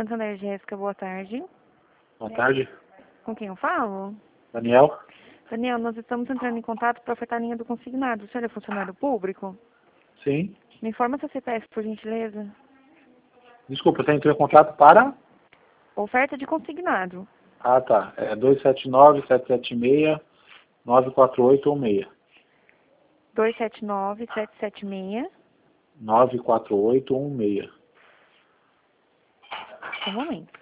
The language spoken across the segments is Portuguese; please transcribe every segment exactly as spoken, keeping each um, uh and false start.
Santander, Jéssica, boa tarde. Boa tarde. Com quem eu falo? Daniel? Daniel, nós estamos entrando em contato para ofertar a linha do consignado. O senhor é funcionário público? Sim. Me informa seu C P F, por gentileza. Desculpa, você entrou em contato para? Oferta de consignado. Ah, tá. É dois sete nove, sete sete seis, nove quatro oito um seis. dois sete nove, sete sete seis. nove quatro oito um seis. Um momento.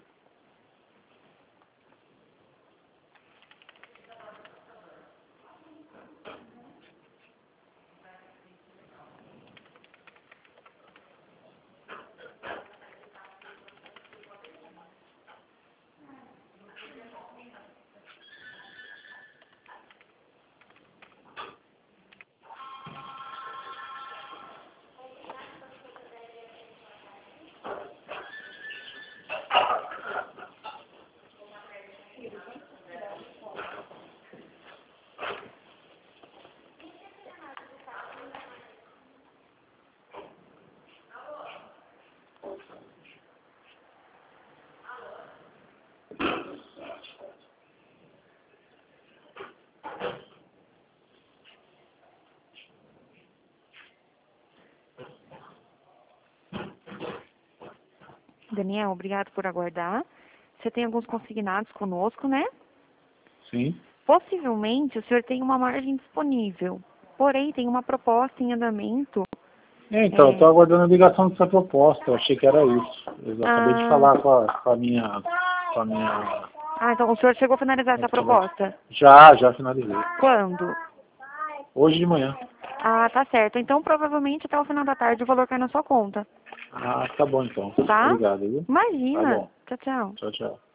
Daniel, obrigado por aguardar. Você tem alguns consignados conosco, né? Sim. Possivelmente o senhor tem uma margem disponível. Porém, tem uma proposta em andamento. É, então, É... eu estou aguardando a ligação dessa proposta. Eu achei que era isso. Eu já acabei Ah... de falar com a, com a minha... Com a minha... Ah, então o senhor chegou a finalizar essa proposta? Já, já finalizei. Quando? Hoje de manhã. Ah, tá certo. Então, provavelmente, até o final da tarde o valor cai na sua conta. Ah, tá bom então. Tá? Obrigado, viu? Imagina. Tá bom. Tchau, tchau. Tchau, tchau.